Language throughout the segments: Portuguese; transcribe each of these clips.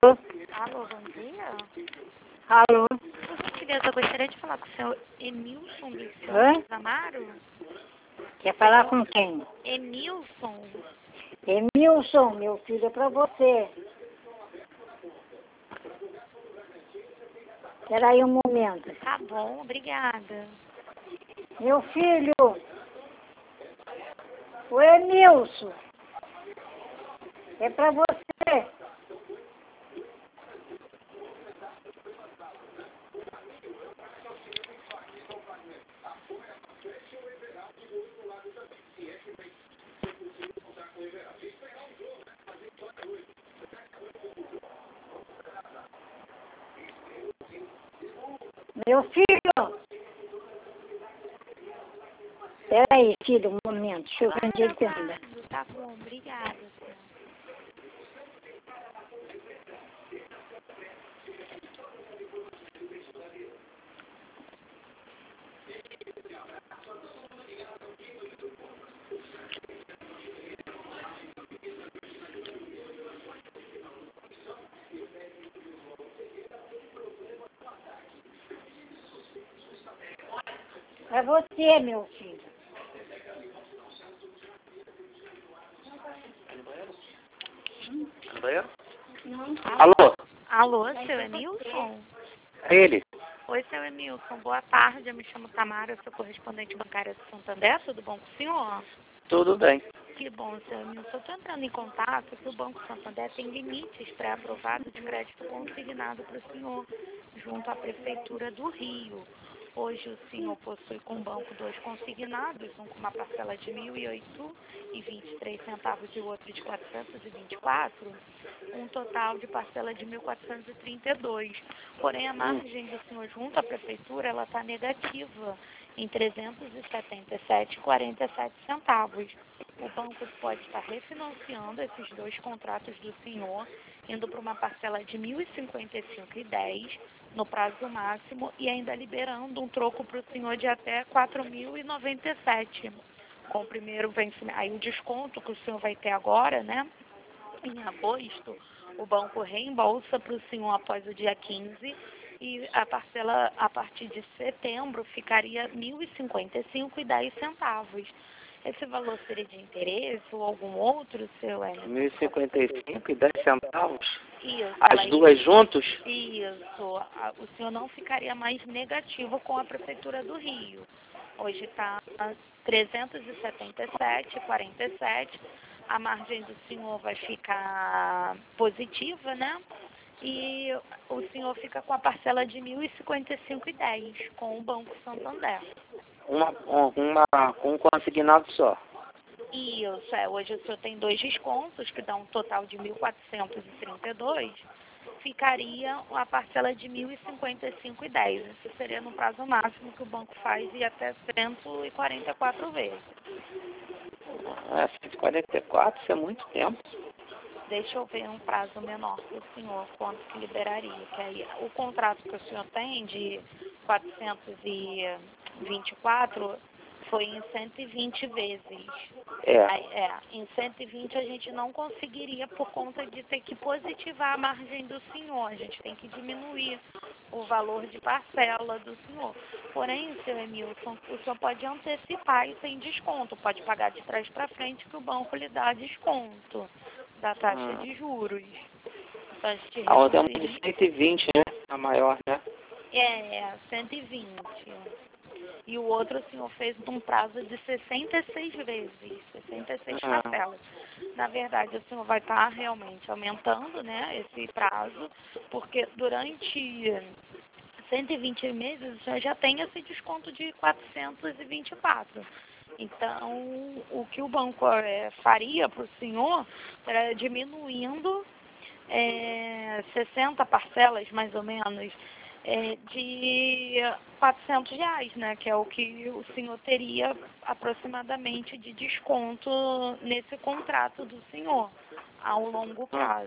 Alô, bom dia. Alô? Por gentileza, eu gostaria de falar com o senhor Emilson do Oi? Santos Amaro. Quer falar com quem? Emilson. Emilson, meu filho, é pra você. Espera aí um momento. Tá bom, obrigada. Meu filho, o Emilson, é pra você. Meu filho. Espera aí, filho, um momento. Deixa eu ver onde ele anda. Tá bom, obrigada, senhor. É você, meu filho. Alô? Alô, seu Emilson? É ele? Oi, seu Emilson, boa tarde. Eu me chamo Tamara, eu sou correspondente bancária do Santander. Tudo bom com o senhor? Tudo bem. Que bom, seu Emilson. Eu estou entrando em contato que o Banco Santander tem limites pré-aprovados de crédito consignado para o senhor, junto à Prefeitura do Rio. Hoje o senhor possui com o banco dois consignados, um com uma parcela de R$ 1.008,23 e o outro de R$ 424, um total de parcela de R$ 1.432. Porém, a margem do senhor junto à Prefeitura ela está negativa em R$ 377,47. O banco pode estar refinanciando esses dois contratos do senhor, indo para uma parcela de R$ 1.055,10 no prazo máximo e ainda liberando um troco para o senhor de até R$ 4.097. Com o primeiro vencimento, aí o desconto que o senhor vai ter agora, né? Em agosto, o banco reembolsa para o senhor após o dia 15 e a parcela a partir de setembro ficaria R$ 1.055,10. Esse valor seria de interesse ou algum outro, seu Emerson? 1.055,10? Isso. As duas juntos? Isso. O senhor não ficaria mais negativo com a Prefeitura do Rio. Hoje está 377,47. A margem do senhor vai ficar positiva, né? E o senhor fica com a parcela de R$ 1.055,10 com o Banco Santander. Com um consignado só. Isso, hoje o senhor tem dois descontos, que dá um total de 1.432, ficaria a parcela de 1.055,10. Isso seria no prazo máximo que o banco faz e até 144 vezes. 144, isso é muito tempo. Deixa eu ver um prazo menor para o senhor, quanto que liberaria. Que aí, o contrato que o senhor tem de 424 foi em 120 vezes. Aí, em 120 a gente não conseguiria por conta de ter que positivar a margem do senhor. A gente tem que diminuir o valor de parcela do senhor. Porém, seu Emilson, o senhor pode antecipar e sem desconto. Pode pagar de trás para frente que o banco lhe dá desconto da taxa de juros. Então, a gente A outra é uma de 120, né? A maior, né? 120. E o outro o senhor fez num prazo de 66 vezes, 66 parcelas. Na verdade, o senhor vai estar realmente aumentando, né, esse prazo, porque durante 120 meses o senhor já tem esse desconto de 424. Então, o que o banco faria para o senhor era diminuindo 60 parcelas, mais ou menos, de R$ 400, né? Que é o que o senhor teria aproximadamente de desconto nesse contrato do senhor, ao longo prazo.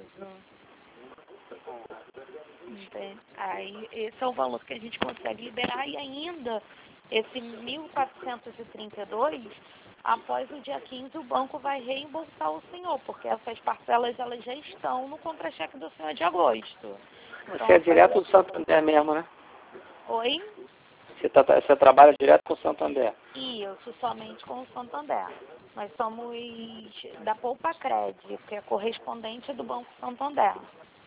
Entende? Aí, esse é o valor que a gente consegue liberar e ainda esse 1.432 após o dia 15 o banco vai reembolsar o senhor, porque essas parcelas elas já estão no contra-cheque do senhor de agosto. Você é direto do Santander mesmo, né? Oi? Você trabalha direto com o Santander? Isso, somente com o Santander. Nós somos da Poupa Cred, que é correspondente do Banco Santander.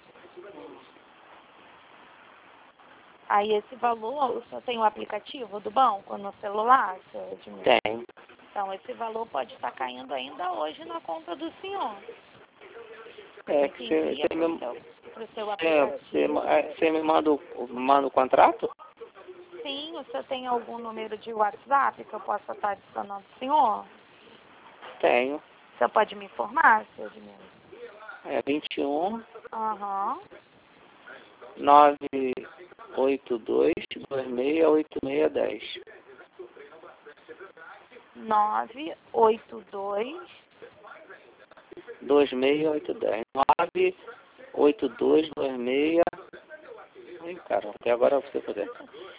Aí esse valor, o senhor tem o aplicativo do banco no celular, senhor Edmilson? Tem. Então esse valor pode estar caindo ainda hoje na conta do senhor. É que você me manda o contrato? Sim, o senhor tem algum número de WhatsApp que eu possa estar adicionando o senhor? Tenho. O senhor pode me informar, senhor Edmilson? É 21 Aham. 982 268610. 982 26810. 98226. Ai, cara, até agora você puder.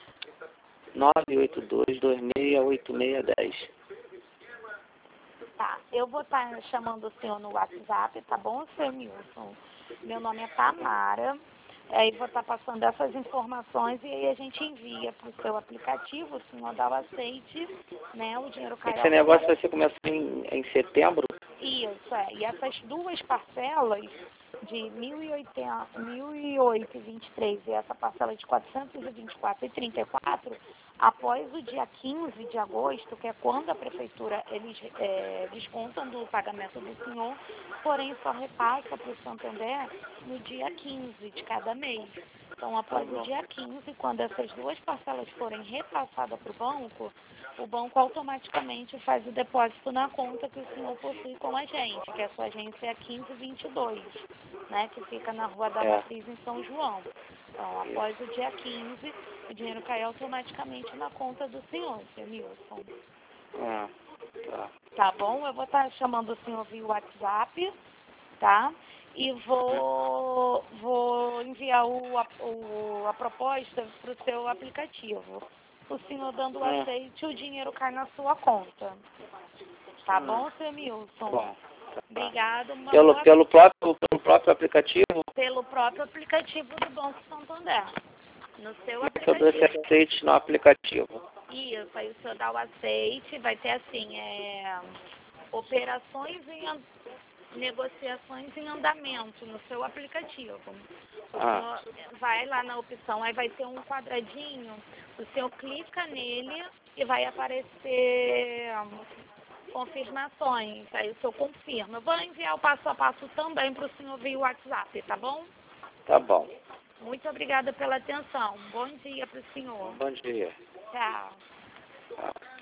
982268610. Tá, eu vou estar chamando o senhor no WhatsApp, tá bom, senhor Milson? Meu nome é Tamara. Aí vou estar passando essas informações e aí a gente envia para o seu aplicativo, o senhor dá o aceite, né? O dinheiro cai. Esse negócio vai ser começar em setembro? Isso, é. E essas duas parcelas de 1.008,23 e essa parcela de 424,34, após o dia 15 de agosto, que é quando a prefeitura eles descontam do pagamento do senhor, porém só repassa para o Santander no dia 15 de cada mês. Então, após o dia 15, quando essas duas parcelas forem repassadas para o banco automaticamente faz o depósito na conta que o senhor possui com a gente, que a sua agência é 1522, né, que fica na Rua da Matriz, em São João. Então, após o dia 15, o dinheiro cai automaticamente na conta do senhor, seu Nilson. Tá. Tá bom? Eu vou estar chamando o senhor via WhatsApp, tá? E vou enviar a proposta para o seu aplicativo. O senhor dando o aceite, o dinheiro cai na sua conta. Tá bom, seu Milson? Bom. Obrigado. Pelo próprio aplicativo? Pelo próprio aplicativo do Banco Santander. No seu Eu dou esse aplicativo. aceite no aplicativo. Isso, aí o senhor dá o aceite, vai ter assim, negociações em andamento no seu aplicativo. O senhor vai lá na opção, aí vai ter um quadradinho, o senhor clica nele e vai aparecer confirmações, aí o senhor confirma. Eu vou enviar o passo a passo também para o senhor via WhatsApp, tá bom? Tá bom. Muito obrigada pela atenção. Bom dia para o senhor. Bom dia. Tchau. Tchau.